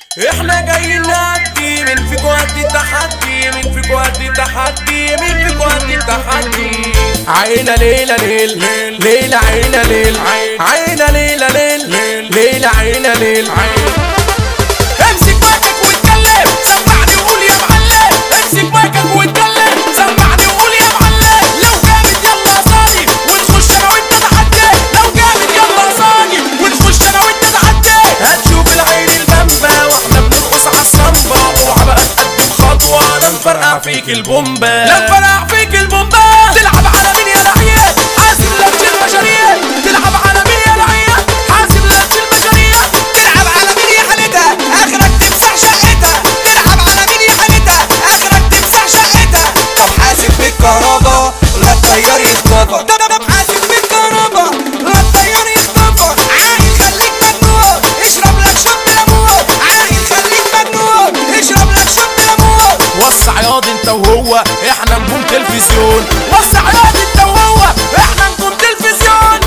احنا جايين نعدي من فيكوا قد التحدي، من فيكوا قد التحدي، من فيكوا قد التحدي. عينا ليلة ليل ليلة عينا ليل عينا ليلة ليل ليلة عينا ليل. امسك مايكك واتكلم سمعني وقول يا معلم، امسك مايكك واتكلم سمعني وقول يا معلم. لو جامد يلا صاني ونخش انا وانت تحدي، لو جامد يلا صاني ونخش انا وانت تحدي. هتشوف العين البمبة واحنا بنرقص عالصنبة، اوعى بقى تقدم خطوة انا مفرقع فيك البومبة. لا مفرقع فيك البومبة. تلعب على مين يا لعيب؟ حاسب لبس المشاريع. تلعب على مين يا لعيب؟ حاسب لبس المشاريع. تلعب على مين يا حالتها اخرك تمسح شقتها، تلعب على مين يا حالتها اخرك تمسح شقتها. طب حاسب بالكهربا لا الطيار يخطفك، طب حاسب بالكهربا لا الطيار يخطفك. عاقل خليك مجنون اشرب لك شوب ليمون، عاقل خليك مجنون اشرب لك شوب ليمون. وسع ياض انت وهو احنا نجوم تلفزيون، وسع ياض انت وهو احنا نجوم تلفزيون.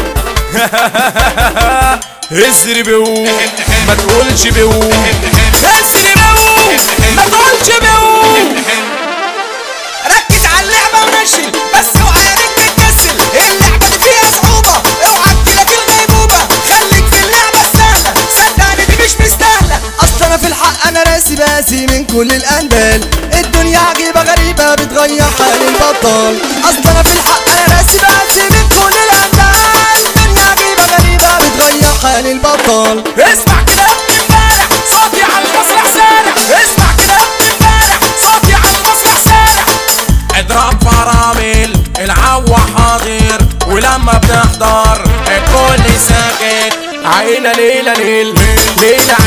ازري بيقوم ما تقولش بيقوم، ازري بيقوم ما تقولش بيقوم. ركز على اللعبة ونشل بس اوعى يا ريت تتكسل، اللعبة دي فيها صعوبة اوعى تجيلك الغيبوبة. خليك في اللعبة السهلة صدقني دي مش مستاهلة. اصل انا في الحق انا راسي من كل الاندال، الدنيا عجيبة غريبة بتغير حال البطال. اصل انا في الحق انا راسي من كل الاندال، الدنيا عجيبة غريبة بتغير حال البطال. اسمع كده امبارح صوتي على المسرح سارع، اسمع كده امبارح صوتي على المسرح سارع. اضرب فرامل العوا حاضر ولما بنحضر الكل ساكت. عينا ليلة ليل ليلة